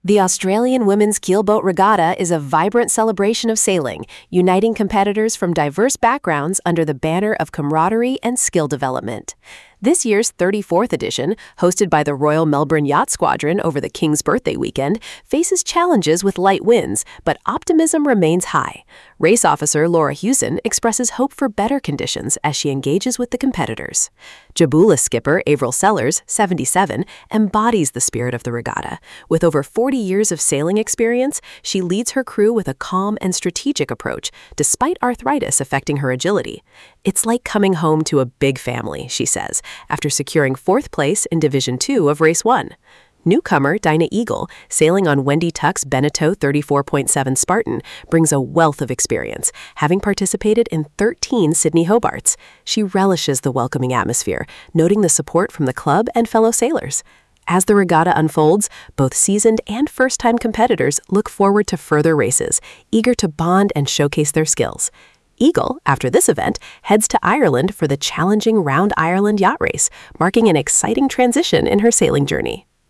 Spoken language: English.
The Australian Women's Keelboat Regatta is a vibrant celebration of sailing, uniting competitors from diverse backgrounds under the banner of camaraderie and skill development. This year's 34th edition, hosted by the Royal Melbourne Yacht Squadron over the King's birthday weekend, faces challenges with light winds, but optimism remains high. Race officer Laura Hewson expresses hope for better conditions as she engages with the competitors. Jabula skipper Avril Sellers, 77, embodies the spirit of the regatta. With over 40 years of sailing experience, she leads her crew with a calm and strategic approach, despite arthritis affecting her agility. "It's like coming home to a big family," she says, after securing 4th place in Division 2 of Race 1. Newcomer Dinah Eagle, sailing on Wendy Tuck's Beneteau 34.7 Spartan, brings a wealth of experience, having participated in 13 Sydney Hobarts. She relishes the welcoming atmosphere, noting the support from the club and fellow sailors. As the regatta unfolds, both seasoned and first-time competitors look forward to further races, eager to bond and showcase their skills. Eagle, after this event, heads to Ireland for the challenging Round Ireland Yacht Race, marking an exciting transition in her sailing journey.